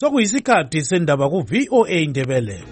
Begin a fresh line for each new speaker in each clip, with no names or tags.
Sokuyisikhathi sendaba ku VOA Indebele.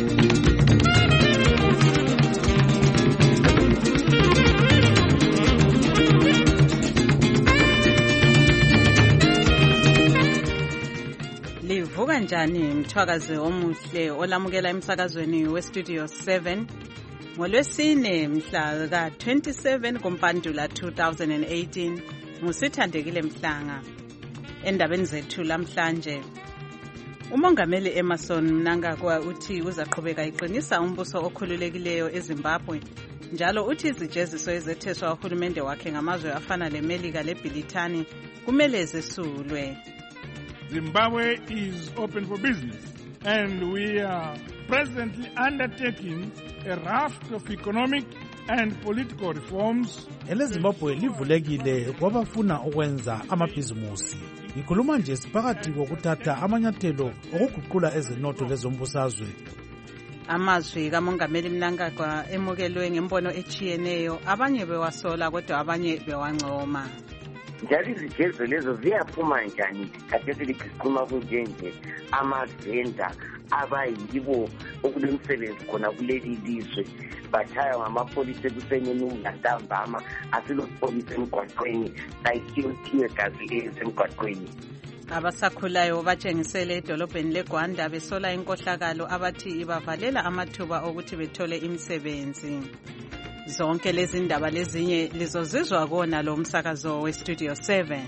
Livuka njani mthwakazi omuhle olamukela emsakazweni weStudio 7 ngolwesine mhla ka 27 kuMpandula 2018 ngusithandekile Mhlanga. Endabeni zethu lamhlanje, uMongameli Emmerson Mnangagwa uthi uzaqhubeka iqinisa umbuso okhululekileyo eZimbabwe, njalo uthi izijeziso ezetheswa uhulumende wakhe ngamazwe afana leMelika leBrithani kumele zesulwe.
Zimbabwe is open for business, and we are presently undertaking a raft of economic and political reforms.
EleZimbabwe livulekile kwabafuna ukwenza amabhizimusi. Ngikhuluma nje siphakathi kokuthatha amanyathelo okuguqula ezenotho lezombusazwe.
Amazwi kaMongameli Mnangagwa emukelwe ngembono echiyeneyo, abanye bewasola kodwa abanye bewancoma.
Njalo izijezo lezo ziyaphuma njani kade silikhuluma kunjenje amavenda abayibo okulemsebenzi khona kuleli lizwe bathaya ngamapolisi ekuseni ntambama asilopolisi emgwaqweni sayikhiwe gazi esemgwaqweni.
Abasakhulayo batshengisele edolobheni leGwanda besola inkohlakalo abathi ibavalela amathuba okuthi bethole imisebenzi. Zonke lezi ndaba lezinye lizozizwa kona lo msakazo weStudio 7.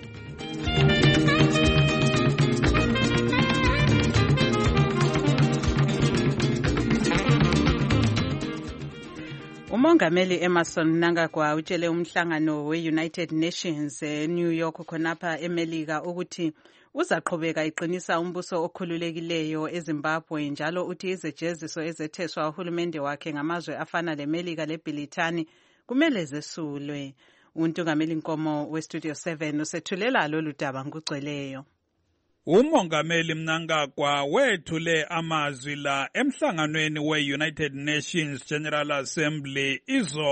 uMongameli Emmerson Mnangagwa utshele umhlangano we-United Nations eNew York khonapha eMelika ukuthi uzaqhubeka iqinisa umbuso okhululekileyo eZimbabwe, njalo uthi izijeziso ezetheswa uhulumende wakhe ngamazwe afana leMelika leBrithani kumele zesulwe. Untungameli Nkomo weStudio 7 usethulela lolu daba ngokugcweleyo.
uMongameli Mnangagwa wethule amazwi la emhlanganweni we-United Nations General Assembly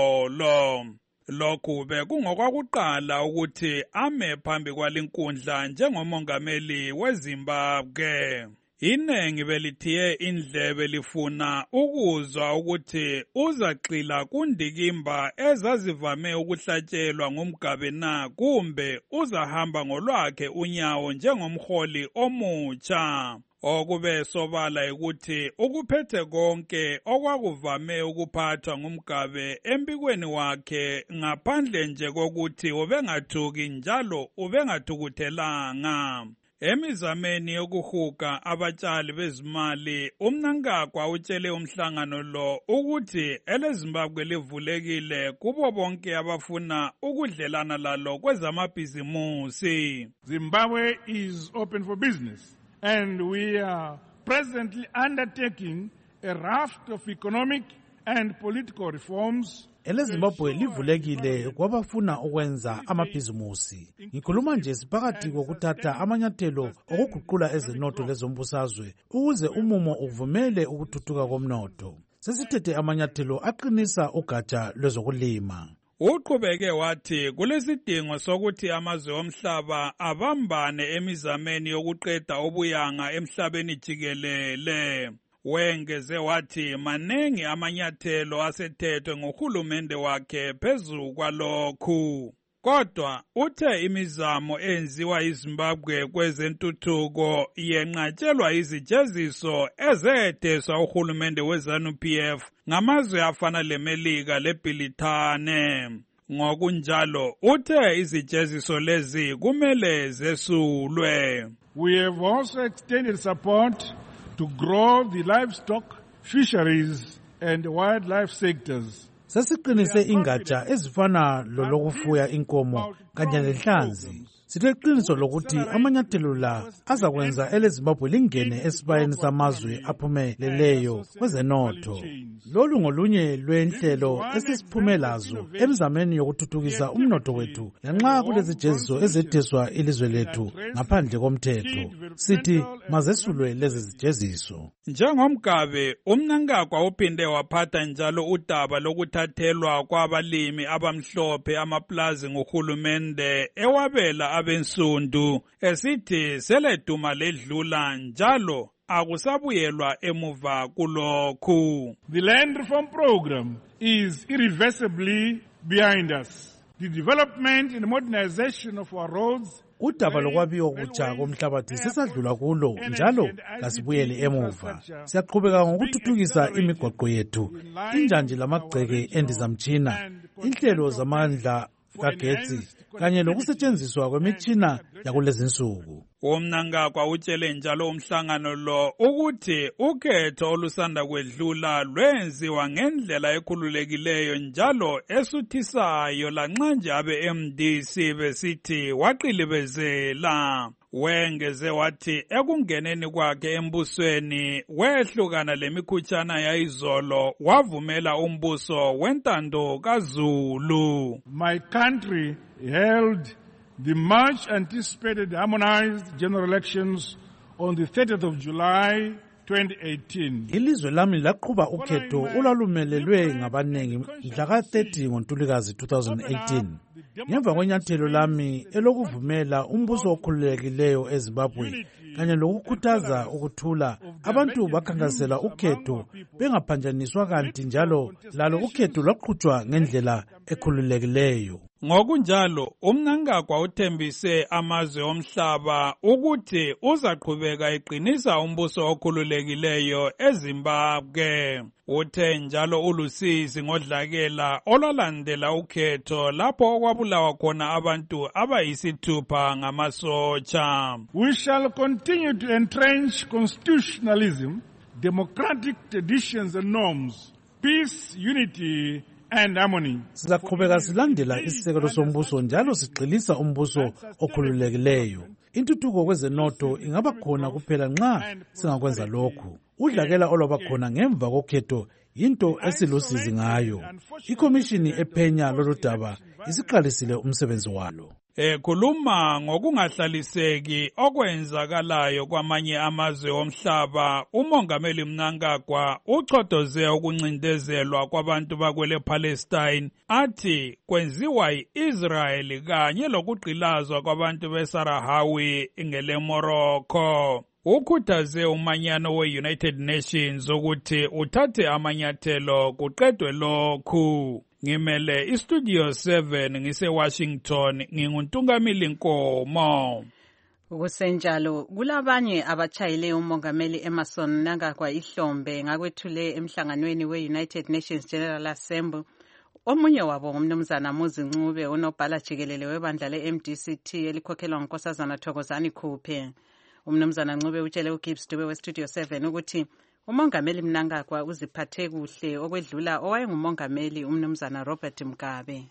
izolo. Lokhu bekungokwakuqala ukuthi ame phambi kwalinkundla njengomongameli weZimbabwe. Inengi belithiye indlebe lifuna ukuzwa ukuthi uzagxila kundikimba ezazivame ukuhlatshelwa ngumgabe na kumbe uzahamba ngolwakhe unyawo njengomholi omutsha. Okube sobala ukuthi ukuphethe konke okwakuvame ukuphathwa ngumgabe empikweni wakhe, ngaphandle nje kokuthi ubengathuki njalo ubengathukuthelanga. Emizameni yokuhuga abatshali bezimali, uMnangagwa utshele umhlangano lo ukuthi eleZimbabwe livulekile kubo bonke abafuna ukudlelana lalo kwezamabhizimusi.
Zimbabwe is open for business, and we are presently undertaking a raft of economic and political reforms.
EleZimbabwe livulekile kwabafuna ukwenza amabhizimusi. Ngikhuluma nje siphakathi kokuthatha amanyathelo okuguqula ezenotho lezombusazwe ukuze umumo uvumele ukuthuthuka komnotho. Sesithethe amanyathelo aqinisa ugatsha lwezokulima.
Uqhubeke wathi kulesidingo sokuthi amazwe omhlaba abambane emizameni yokuqeda ubuyanga emhlabeni jikelele. Wengeze wathi manengi amanyathelo asethethwe ngohulumende wakhe phezu kwalokhu. Kodwa uthe imizamo enziwa iZimbabwe kwezentuthuko yenqatshelwa izijeziso ezetheswa uhulumende weZANU-PF ngamazwe afana leMelika leBrithani. Ngokunjalo uthe izijeziso lezi kumele zesulwe.
We have also extended support to grow the livestock, fisheries and wildlife sectors.
Sesiqinise ingatsha ezifana lokufuya inkomo kanye lenhlanzi. Sileqiniso lokuthi amanyathelo la azakwenza eleZimbabwe lingene esibayeni samazwe aphumeleleyo kwezenotho. Lolu ngolunye lwenhlelo esisiphumelazo emizameni yokuthuthukisa umnotho wethu lanxa kulezijeziso ezetheswa ilizwe lethu ngaphandle komthetho. Sithi mazesulwe lezi zijeziso.
Njengomgabe, uMnangagwa uphinde waphatha njalo udaba lokuthathelwa kwabalimi abamhlophe amaplazi ngohulumende ewabela abensundu esithi seleduma ledlula njalo akusabuyelwa emuva kulokhu.
The land reform program is irreversibly behind us. The development and modernization of our roads,
udaba lokwabiwa kutsha komhlabathi sesadlula kulo njalo kasibuyeli emuva. Siyaqhubeka ngokuthuthukisa imigoqo yethu, injanje lamagceke endizamtshina, inhlelo zamandla kagetsi kanye lokusetshenziswa kwemitshina yakulezinsuku.
UMnangagwa utshele njalo umhlangano lo ukuthi ukhetho olusanda kwedlula lwenziwa ngendlela ekhululekileyo njalo esuthisayo lanxa nje abe-MDC besithi waqilibezela. Wengeze wathi ekungeneni kwakhe embusweni wehlukana lemikhutshana yayizolo wavumela umbuso wentando kaZulu.
My country held the much anticipated harmonized general elections on the 30th of July 2018.
Ilizwe lami laqhuba ukhetho olwalumelelwe ngabanengi mhla ka-30 ngoNtulikazi 2018. Ngemva kwenyathelo lami elokuvumela umbuso okhululekileyo eZimbabwe kanye lokukhuthaza ukuthula, abantu bakhankasela ukhetho bengaphanjaniswa kanti njalo lalo ukhetho lwaqhutshwa ngendlela ekhululekileyo.
Ngokunjalo uMnangagwa uthembise amazwe omhlaba ukuthi uzaqhubeka eqinisa umbuso okhululekileyo eZimbabwe. Uthe njalo ulusizi ngodlakela olwalandela ukhetho lapho okwabulawa khona abantu abayisithupha ngamasotsha.
We shall continue to entrench constitutionalism, democratic traditions and norms, peace, unity and harmony.
Sizaqhubeka silandela isisekelo sombuso njalo sigxilisa umbuso okhululekileyo. Intuthuko kwezenotho ingaba khona kuphela nxa singakwenza lokhu. Udlakela olwaba khona ngemva kokhetho yinto esilusizi ngayo. Ikomishini ephenya lolu daba isiqalisile umsebenzi walo.
Ekhuluma ngokungahlaliseki okwenzakalayo kwamanye amazwe omhlaba, uMongameli Mnangagwa uchodoze ukuncindezelwa kwabantu bakwele Palestine athi kwenziwa yi-Israel kanye lokugqilazwa kwabantu beSahrawi ngele Morocco. Ukhuthaze umanyano we-United Nations ukuthi uthathe amanyathelo kuqedwe lokhu. Ngimele iStudio 7 ngise-Washington, nginguNtungamili Nkomo.
Kusenjalo kulabanye abachayile uMongameli Emmerson Mnangagwa ihlombe ngakwethule emhlanganweni we-United Nations General Assembly. Omunye wabo ngumnumzana Muzi Ncube, unobhala jikelele webandla le-MDCT elikhokhelwa nguNkosazana Thokozani Khuphe. Umnumzana Ncube utshele uGibbs Dube weStudio 7 ukuthi uMongameli Mnangagwa uziphathe kuhle okwedlula owayengumongameli umnumzana Robert Mugabe.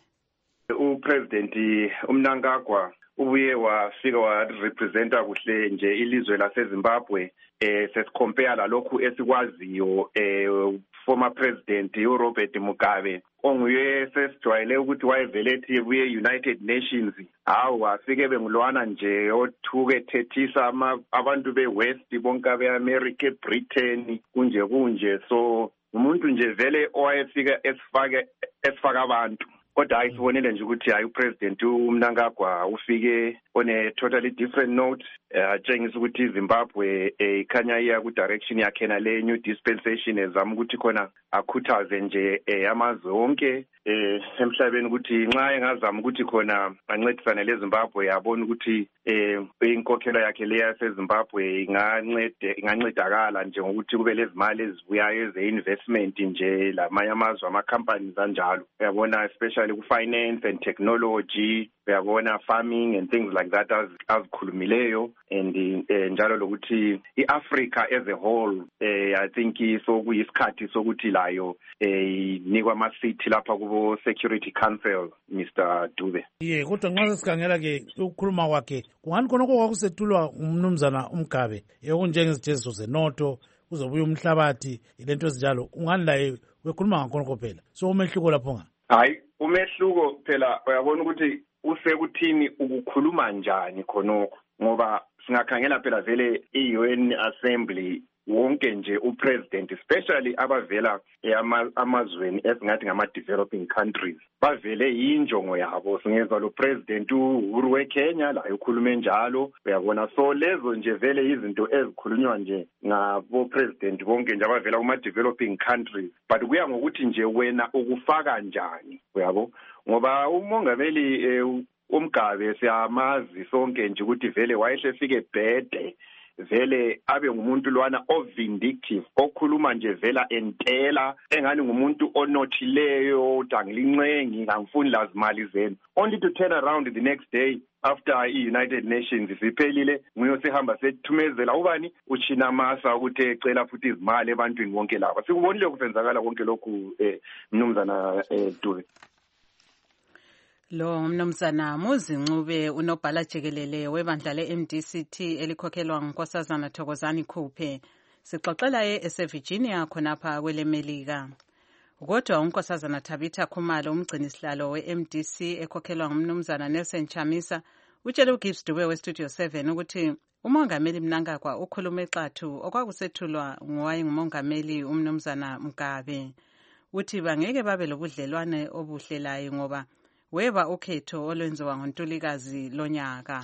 Upresident uMnangagwa ubuye wafika warepresenta kuhle nje ilizwe laseZimbabwe sesicompare lalokhu esikwaziyo former president uRobert Mugabe onguye sesijwayele ukuthi wayevelethi buye United Nations wafike bengulwana nje othuke thethisa abantu beWest bonke beAmerica eBritain kunje so umuntu nje vele owayefika esifaka abantu. Kodwa ayisibonile nje ukuthi hayi upresident uMnangagwa ufike on a totally different note, atshengisa ukuthi iZimbabwe ikhanya iya ku direction yakhe nale new dispensation ezama ukuthi khona akhuthaze nje amazwe onke emhlabeni ukuthi nxa engazama ukuthi khona ancedisane leZimbabwe yabona ukuthi inkokhelo yakhe le yaseZimbabwe ingancedakala nje ngokuthi kube lezimali ezibuyayo ze-investment nje lamanye amazwe ama-companies anjalo. Uyabona especially ku-finance and technology, uyabona farming and things like that azikhulumileyo and njalo lokuthi iAfrica as a whole I think so kuyisikhathi sokuthi layo inikwa ama-seat lapha kubo Security Council Mr. Dube.
Kodwa nxa sikhangela ke ukukhuluma kwakhe kungani khona kwakusethulwa umnumzana uMgabe okunjengezijeziso zenotho kuzobuya umhlabathi ilento ezinjalo ungani laye wekhuluma ngakhona kuphela so umehluko lapho nga
hayi umehluko phela uyabona ukuthi usekuthini ukukhuluma njani khonokho ngoba singakhangela phela vele i-UN Assembly wonke nje upresident, especially abavela amazweni esingathi ngama-developing countries, bavele yinjongo yabo. Singezwa lo president uHuru weKenya laye ukhulume njalo, uyabona. So lezo nje vele izinto ezikhulunywa nje ngabo president bonke nje abavela kuma-developing countries, but kuya ngokuthi nje wena ukufaka njani, uyabo. Ngoba umongameli uMgabe siyamazi sonke nje ukuthi vele wayehle fike bhede, vele abe ngumuntu lwana ovindictive, okhuluma nje vela entela, engani ngumuntu onothileyo, utangilincengi, ngangifuni lazimali zenu, only to turn around the next day after i-United Nations isiphelile nguyosihamba sethumezela ubani uChinamasa ukuthi ecela futhi izimali ebantwini bonke laba. Sikubonile kusenzakala konke lokhu mnumzana Dube.
Lo mnumzana Muzincube unobhala jikelele webandla le-MDCT elikhokhelwa nguNkosazana Thokozani Khuphe. Sixoxela eseVirginia khonapha kwelemelika. Kodwa uNkosazana Tabitha Khumalo umgcinisihlalo we-MDC ekhokhelwa ngumnumzana Nelson Chamisa utshele uGibbs Dube weStudio 7 ukuthi umongameli Mnangagwa ukhulume exathu okwakusethulwa ngumongameli umnumzana Mugabe. Uthi bangeke babe lobudlelwane obuhlelayo ngoba weba ukhetho olwenziwa ngoNtulikazi lonyaka.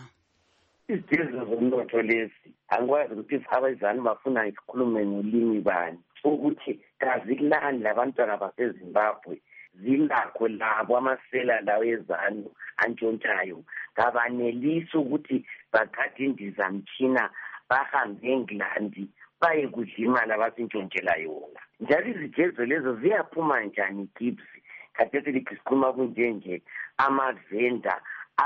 Izidingo zomnotho lezi angikwazi ukuthi abazali bafuna isikhulume ngolimi bani, ukuthi kazi kulani labantwana baseZimbabwe zilakho labo amasela lawo ezanu antshontshayo kabanelisi ukuthi bagade indizamtshina bahambe eNgilandi baye kudlima labasintshontshela yona. Njalo izijezo lezo ziyaphuma njani Gibbs? Khathesi likhuluma kunjenje amavenda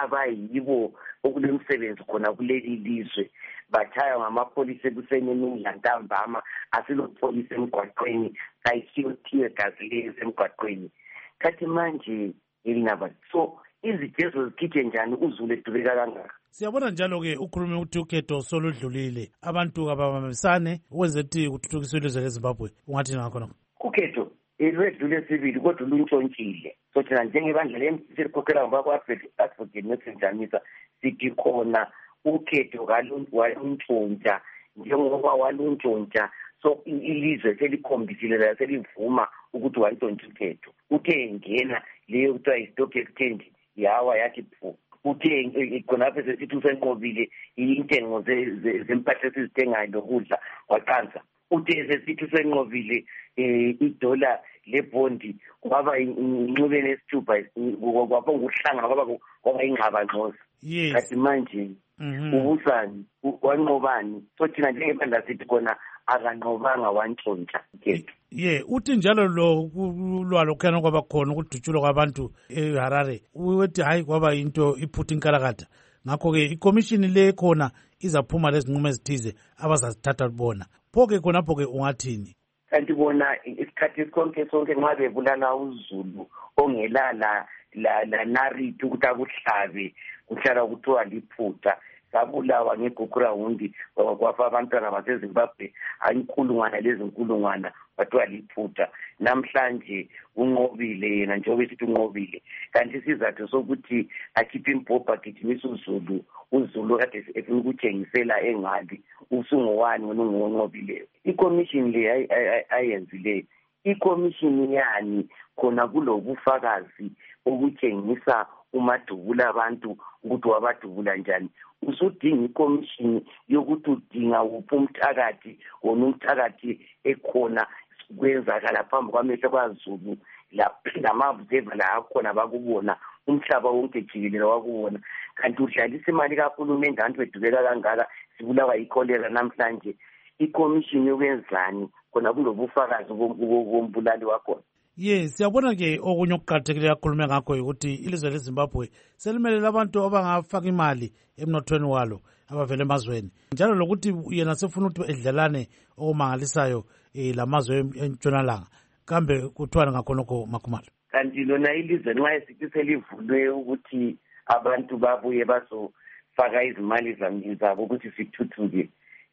abayibo okulemsebenzi khona kuleli lizwe bathaya ngamapholisa ekuseni emini lantambama, asilopholisa emgwaqweni ayisiyothiye gazi lezi emgwaqweni. Khathi manje elinaba so izijezo zikhithe njani uZulu edubeka kangaka?
Siyabona njalo-ke ukhulume ukuthi ukhetho soludlulile, abantu ababambisane ukwenza ukuthi kuthuthukiswe ilizwe leZimbabwe. Ungathi ngakho
ukhetho elwedlule sibili kodwa luntshontshile. So thina njengebandla le-MDC elikhokhela ngabakwa-Advocate Nelson Chamisa sithi khona ukhetho waluntshontsha, njengoba waluntshontsha so ilizwe selikhombisile la selivuma ukuthi wantshontsha ukhetho. Uthe ngena leyo kuthiwa yi-stock exchange yawa yathi phu. Uthe khonapho sesithi usenqobile intengo zempahla esizithengayo lokudla waqansa. Uthe sesithi usenqobile idola lebhondi kwaba inxubeni esithupha kwaba nguhlanga kwaba ingxabangxoza. Kanti manje ubusani wanqobani? So thina njengebandla sithi khona akanqobanga wantshontsha ukhetho.
Uthi njalo lo kulwalo khona kwaba khona ukudutshulwa kwabantu eHarare uthi hayi kwaba into iphutha inkalakatha. Ngakho-ke ikomishini le khona izaphuma lezinqumo ezithize abazazithatha bona. Pho-ke khonapho-ke ungathini?
Kanti bona isikhathi sonke nxa bebulala uZulu ongelala la nariti ukuthi akuhlabe kuhlala kuthiwa liphutha, sabulawa ngeGugurawundi kwafa abantwana baseZimbabwe ayinkulungwana lezinkulungwana bathiwa liphutha. Namhlanje unqobile yena njengoba esithi unqobile, kanti isizathu sokuthi akhiphe impompa agijimisa uZulu kade efuna ukutshengisela engali usungowani wena ungonqobileyo. Ikomishini le ayenzileyo ikomishini yani khona kulobufakazi okutshengisa umadubula abantu ukuthi wabadubula njani. Usudinga ikomishini yokuthi udinga uphi umthakathi wona umthakathi ekhona kwenzakala phambi kwamehlo kwaZulu lamabuzeva la akhona bakubona umhlaba wonke jikelele wakubona. Kanti udlalisa imali kahulumende abantu bedubeka kangaka sibulawa ikholera namhlanje. Ikomishini yokwenzani khona kulobufakazi bombulali wakhona?
Siyabona-ke okunye okuqakathekileyo akhulume ngakho ukuthi ilizwe leZimbabwe selimelele abantu abangafaka imali emnothweni walo abavela emazweni, njalo lokuthi yena sefuna ukuthi edlalane okumangalisayo lamazwe entshonalanga. Kambe kuthiwani ngakhonokho Makhumalo?
Kanti lona ilizwe nxa esithi selivulwe ukuthi abantu babuye bazofaka izimali zabo ukuthi sithuthuke,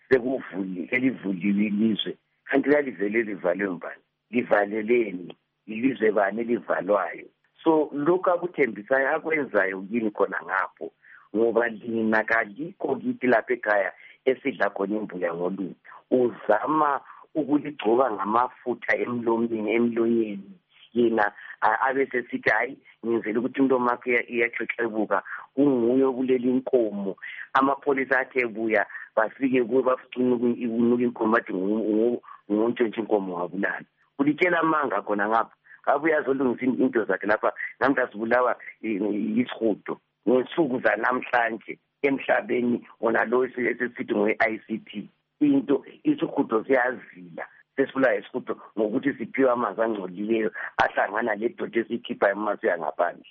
selivuliwe ilizwe. Kanti lalivele livalwe mbani? Livaleleni? Ilizwe bani elivalwayo? So lokhu akuthembisayo akwenzayo yini khona ngapho? Ngoba lina kalikho kithi lapha ekhaya esidla khona imbuya ngolunye, uzama ukuligcoba ngamafutha emlonyeni, yena abesesithi hayi ngenzela ukuthi umlomo wakhe iyaxexebuka, kunguye obulela inkomo. Amapholisa athe ebuya bafike kuwe bafucuna ukunuka inkomo bathi nguntshontshe inkomo wabulala. Ulitshela amanga khona ngapha, ngabe uyazolungisa into zakhe lapha. Namhla sibulawa yisihudo ngensuku zanamhlanje emhlabeni wona lo esesithi ngowe-ICT. Isihudo siyazila, sesibulawa isihudo ngokuthi siphiwe amanzi angcolileyo ahlangana ledoda esikhipha amanzi yangaphandle.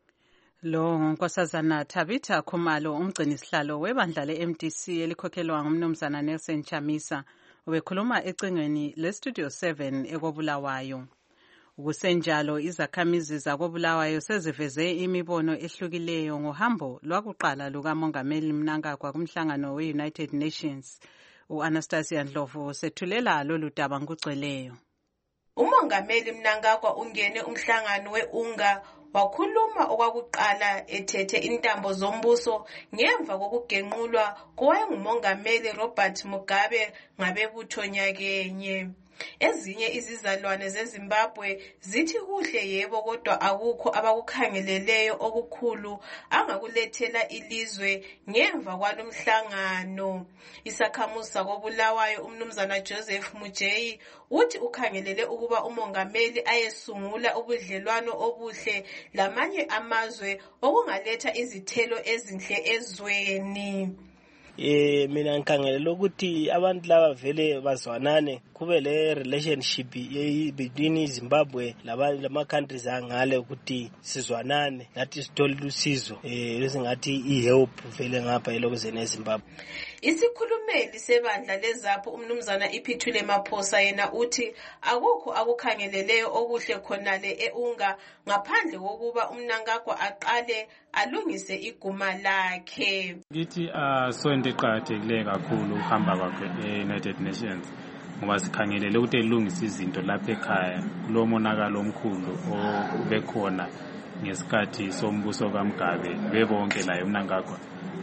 Lo Nkosazana Tabitha Khumalo, umgcinisihlalo webandla le-MDC elikhokhelwa ngumnumzana Nelson Chamisa, ubekhuluma ecingweni leStudio 7 eKobulawayo. Kusenjalo izakhamizi zaKobulawayo seziveze imibono ehlukileyo ngohambo lwakuqala lukaMongameli Mnangagwa kumhlangano we-United Nations. U-Anastasia Ndlovu sethulela lolu daba ngokugcweleyo.
UMongameli Mnangagwa ungene umhlangano we-UNGA wakhuluma okwakuqala ethethe intambo zombuso ngemva kokugenqulwa kowayengumongameli Robert Mugabe ngabebutho nyakenye. Ezinye izizalwane zeZimbabwe zithi kuhle yebo, kodwa akukho abakukhangeleleyo okukhulu angakulethela ilizwe ngemva kwalomhlangano. Isakhamuzi sakoBulawayo umnumzana Joseph Mujeyi uthi ukhangelele ukuba umongameli ayesungula ubudlelwano obuhle lamanye amazwe okungaletha izithelo ezinhle ezweni.
Mina ngikhangelela ukuthi abantu laba vele bazwanane, kube le relationship between Zimbabwe lama countries angale ukuthi sizwanane, nathi sithole usizo lesingathi ihelp vele ngapha elokuzeni eZimbabwe.
Isikhulumeli sebandla leZAPHU umnumzana Iphithule Maphosa yena uthi akukho akukhangeleleyo okuhle khonale eUNGA ngaphandle kokuba uMnangagwa aqale alungise iguma lakhe.
Ngithi so into eqhakathekileyo kakhulu uhamba kwakhe e-United Nations ngoba sikhangelele ukuthi elungise izinto lapha ekhaya kulo monakalo omkhulu obekhona ngesikhathi sombuso kaMgabe bebonke laye uMnangagwa.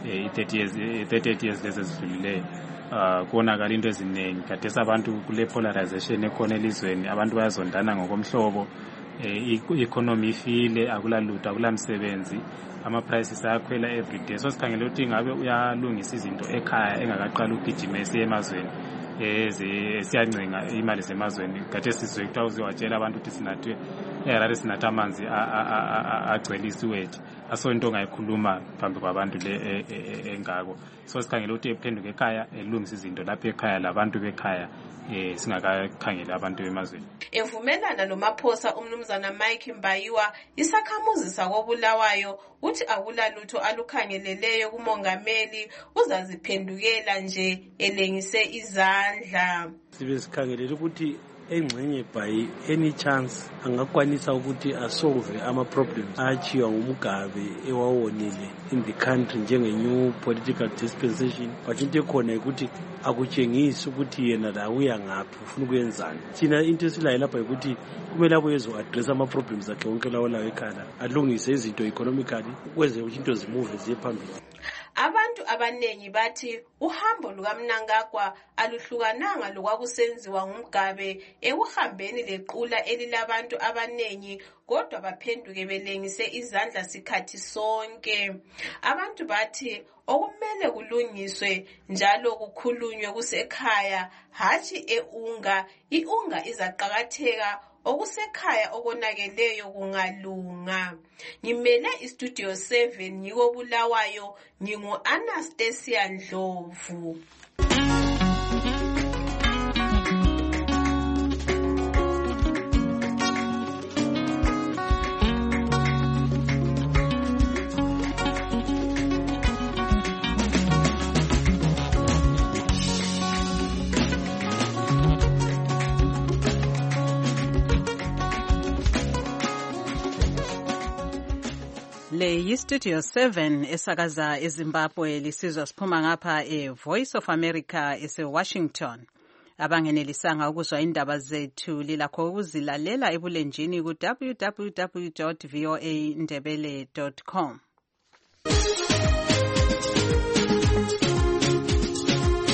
38 years lezi ezidlulileyo konakala into eziningi. Khathesi abantu kule polarization ekhona elizweni, abantu bayazondana ngokomhlobo, i-economy ifile, akulalutho, akulamsebenzi, ama-prices ayakhwela everyday. So sikhangele ukuthi ngabe uyalungisa izinto ekhaya engakaqala ugijima esiye emazweni siyancenga imali zemazweni. Khathesi sizwe kuthiwa uzowatshela abantu ukuthi sinathi eHarare sinatha amanzi agcwele isiwedi. Aso into ongayikhuluma phambi kwabantu le engako. So sikhangele ukuthi ephenduke ekhaya elungisa izinto lapha ekhaya labantu bekhaya singakakhangela abantu emazweni.
Evumelana noMaphosa umnumzana Mike Mbayiwa, isakhamuzi sakoBulawayo uthi akulalutho alukhangeleleyo kumongameli, uzaziphendukela nje elengise izandla.
Sibe sikhangelele ukuthi engxenye by any chance angakwanisa ukuthi asolve ama-problems achiwa nguMugabe ewawonile in the country njenge-new political dispensation, but into ekhona ukuthi akutshengisi ukuthi yena la uya ngaphi ufuna ukuyenzani. Thina into esilayo lapha ukuthi kumele abuye ezo-address ama-problems akhe wonke lawo lawo ekhaya, alungise izinto economically ukwenze ukuthi into zimuve ziye phambili.
Abantu abanengi bathi uhambo lukaMnangagwa aluhlukananga lokwakusenziwa nguMgabe ekuhambeni lequla elilabantu abanengi, kodwa baphenduke belengise izandla sikhathi sonke. Abantu bathi okumele kulungiswe njalo kukhulunywe kusekhaya, hatshi eUNGA. IUNGA izaqakatheka okusekhaya okonakeleyo kungalunga. Ngimele iStudio 7 ngikoBulawayo, ngingu-Anastasia Ndlovu.
Le yiStudio 7 esakaza eZimbabwe, lisizwa siphuma ngapha eVoice of America eseWashington. Abangenelisanga ukuzwa indaba zethu lilakho ukuzilalela ebulenjini ku www.voandebele.com.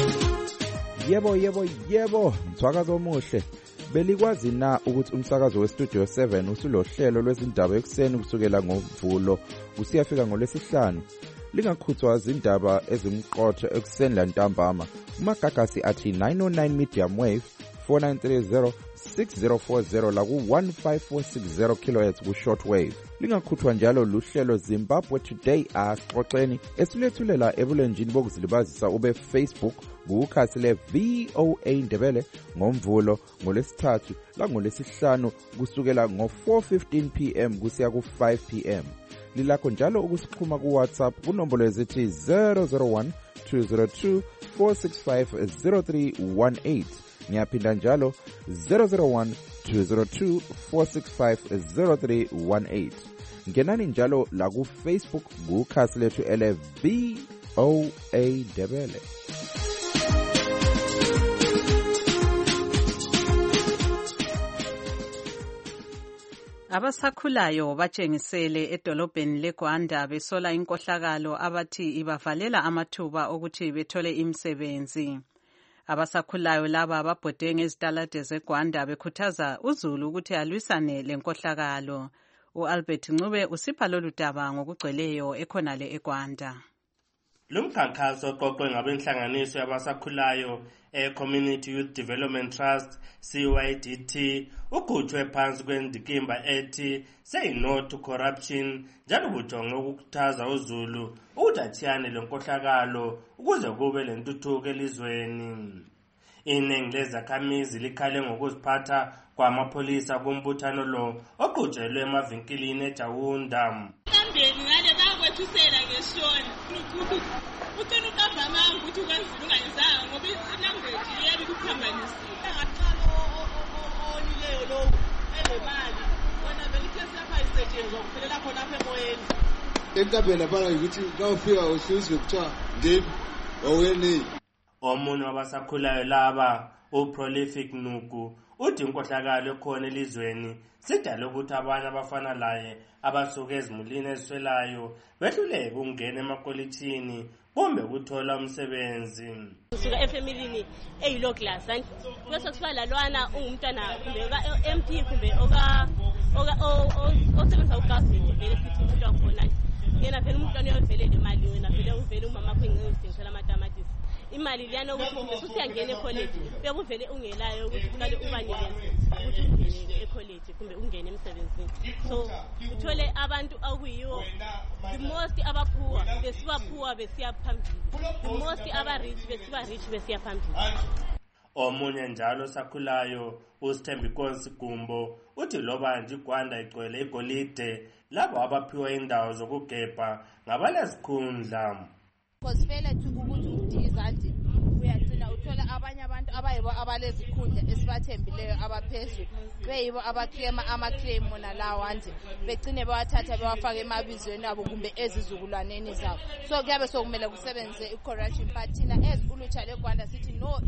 Yebo, mthwakazo omuhle. Belikwazi na ukuthi umsakazo weStudio 7 usulohlelo lwezindaba ekuseni kusukela ngoMvulo kusiyafika ngoLwesihlanu? Lingakhuthwa izindaba ezimqotho ekuseni lantambama. Umagagasi athi 909 medium wave 4930 6040 la ku-15460 kHz ku-short wave. Lingakhuthwa njalo luhlelo Zimbabwe Today Asixoxeni esilethulela ebulenjini bokuzilibazisa ube Facebook kukhasi le-VOA Ndebele ngoMvulo ngoLwesithathu la ngoLwesihlanu kusukela ngo-4:15 PM kusiya ku-5 PM. Lilakho njalo ukusixhuma ku-WhatsApp kunombolo ezithi 001 202 465 0318. Ngiyaphinda njalo 001 202 465 0318. Ngenani njalo la ku Facebook kukhasi lethu ele VOA Ndebele.
Abasakhulayo batshengisele edolobheni leGwanda besola inkohlakalo abathi ibavalela amathuba okuthi bethole imisebenzi. Abasakhulayo laba babhode ngezitalade zeGwanda bekhuthaza uZulu ukuthi alwisane lenkohlakalo. uAlbert Ncube usipha lolu daba ngokugcweleyo ekhonale eGwanda.
Lumkhankaso oqoqwe ngabenhlanganiso yabasakhulayo Community Youth Development Trust CYDT ukhutshwe phansi kwendikimba ethi Say No to Corruption njalo bujonge ukukhuthaza uZulu ukuthi athiyane lenkohlakalo ukuze kube lentuthuko elizweni. Iningi lezakhamizi likhale ngokuziphatha kwamapholisa kumbuthano lo oqhutshelwe emavinkilini eJawunda.
Ngale bakwethusela ngeshoni ucela ukavama ukuthi kwenzile ungayizanga ngoba ilanguage iyabe ikuphambanisile ngaqala onileyo lo elemali wona vele ikhesi lapha isetshenzwa kuphelela khona apha emoyeni enkabeni lapha ukuthi kawufika usizwe kuthiwa ndebi owene.
Omunye wabasakhulayo laba uProlific Nuku uthi inkohlakalo ekhona elizweni sidala ukuthi abanye abafana laye abasuka ezimulini eziswelayo behluleke ukungena emakolitshini kumbe ukuthola umsebenzi.
Usuka efamilini eyilow class bese kusiba lalwana ungumntwana kumbe MP kumbe osebenza ugovernment vele sithi umuntu wakhona yena vele umntwana uyovelela imali wena vele uvele umama wakho engizithengisela amatamatisi imali liyana ukuthi usiyangena ecollege bekuvele ungelayo ukuthi uqale ubanike ukuthi ungene ecollege kumbe ungene emsebenzini. So uthole abantu akuyiwo the most abaphuwa besibaphuwa besiya phambili, the most abarich besibarichi besiya phambili.
Omunye njalo sakhulayo uSthembi Nkosi Gumbo uthi loba nje iGwanda igcwele igolide labo abaphiwa indawo zokugebha ngabalezikhundla.
Because vele ukuthi udizanti uyagcina uthola abanye abantu abayibo abalezikhundla esibathembileyo abaphezulu beyibo abaclaima amaclaim nalawa nje begcine bewathatha bewafaka emabizweni abo kumbe ezizukulwaneni zabo. So kuyabe sokumele kusebenze icorruption but thina ulutsha leGwanda sithi no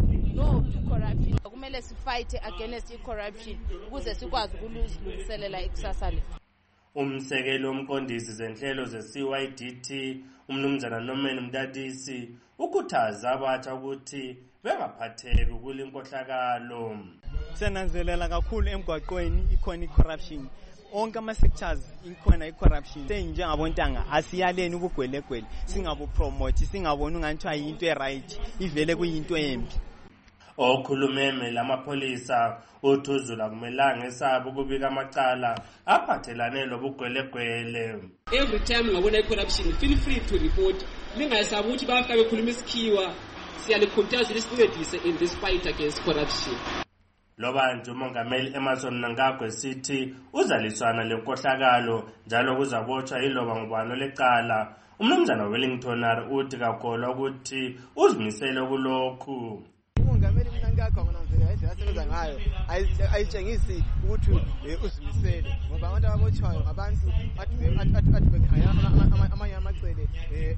to corruption. Kumele sifight against icorruption ukuze sikwazi ukulungiselela ikusasa lethu.
Umsekelo omqondisi zenhlelo ze-CYDT umnumzana Norman Mdadisi ukhuthaza abatsha ukuthi bengaphatheki kulinkohlakalo.
Senanzelela kakhulu emgwaqweni ikhona icorruption. Onke ama-sectors ikhona icorruption. Senjengabontanga asiyaleni ukugwelegwele singabupromote singaboni ungathiwa yinto eright ivele kuyinto embi.
Okhulumeme lamapholisa uthuzula kumelanga esabo kubika amacala aphathelane lobugwelegwele.
Every time ngabona corruption feel free to report. Lingasabi ukuthi bafika bekhuluma isikhiwa siyalikhuthaza lisincedise in this fight against corruption.
Loba nje umongameli Emerson Mnangagwa sithi uzaliswana lenkohlakalo njalo kuzabotshwa iloba ngubani lecala. Umnumzana Wellington uthi kakholwa ukuthi uzimisele kulokhu.
Umongameli Mnangagwa ngonanzela indlela asebenza ngayo ayitshengisi ukuthi uzimisele ngoba abantu ababotshwayo ngabantu athi bekhaya amanye amacele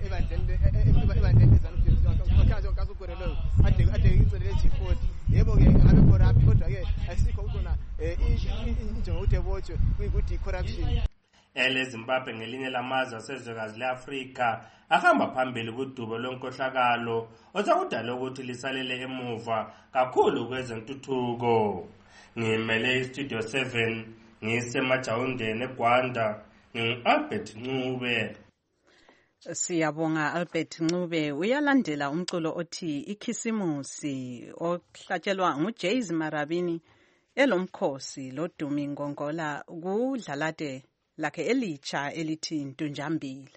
ebandleni zanuthi kasugorelo ade ingcele G40 yebo ke ngabe corrupt kodwa ke asikho ukona injongo ukuthi ebotshwe kuyikuthi corruption.
eleZimbabwe ngelinye lamazwe asezwekazi le-Afrika ahamba phambili kudubo lwenkohlakalo osakudala ukuthi lisalele emuva kakhulu kwezentuthuko. Ngimele iStudio 7 ngisemajawundeni eGwanda ngingu-Albert Ncube.
Siyabonga Albert Ncube. Uyalandela umculo othi Ikhisimusi ohlatshelwa nguJays Marabini elomkhosi loDumi Ngongola kudlalade lakhe elitsha elithi Ntunjambile.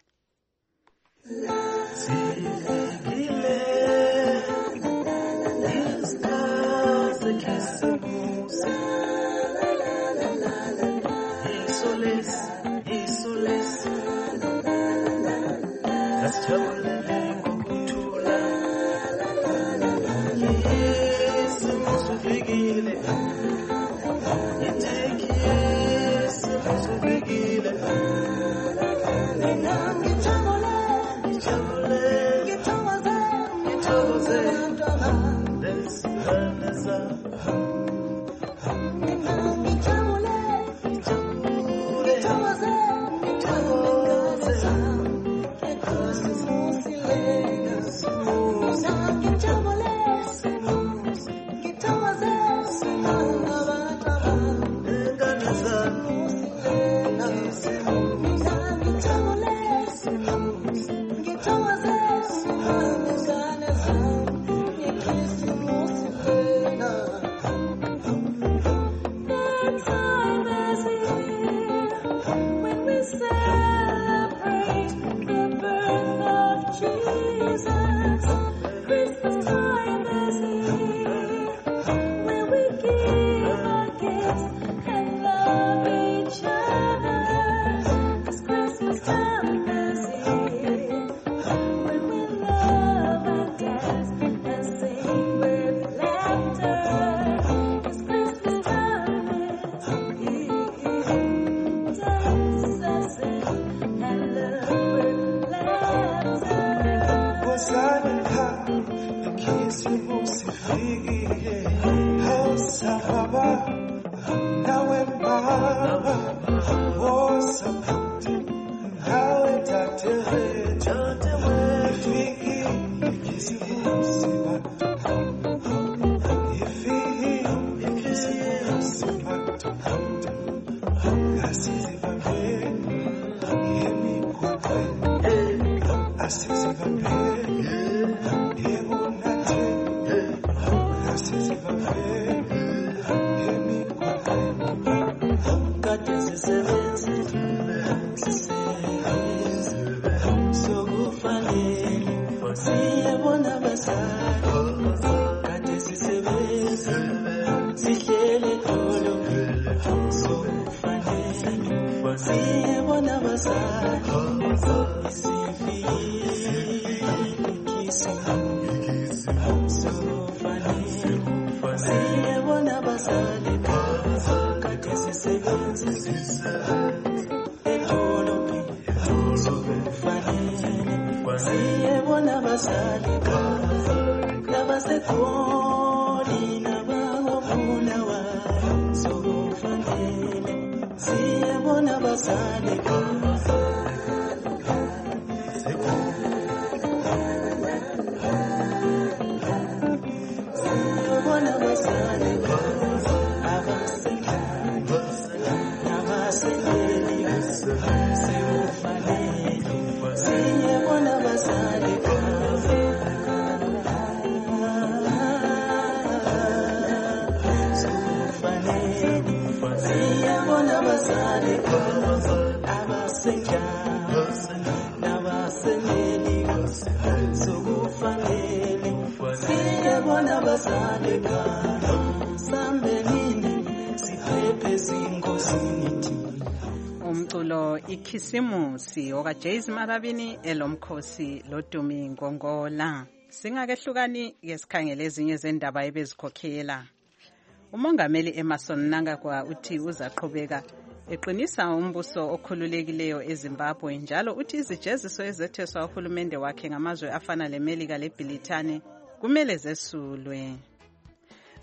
Umculo Ikhisimusi okaJays Marabini elomkhosi loDumi Ngongola. Singakehlukani ke sikhangele ezinye zendaba ebezikhokhela. Umongameli Emmerson Mnangagwa uthi uzaqhubeka eqinisa umbuso okhululekileyo eZimbabwe njalo uthi izijeziso ezetheswa uhulumende wakhe ngamazwe afana leMelika leBritane kumele zesulwe.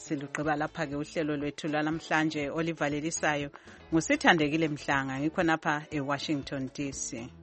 silugqiba lapha-ke uhlelo lwethu lwalamhlanje olivalelisayo ngusithandekile Mhlanga ngikho napha eWashington DC.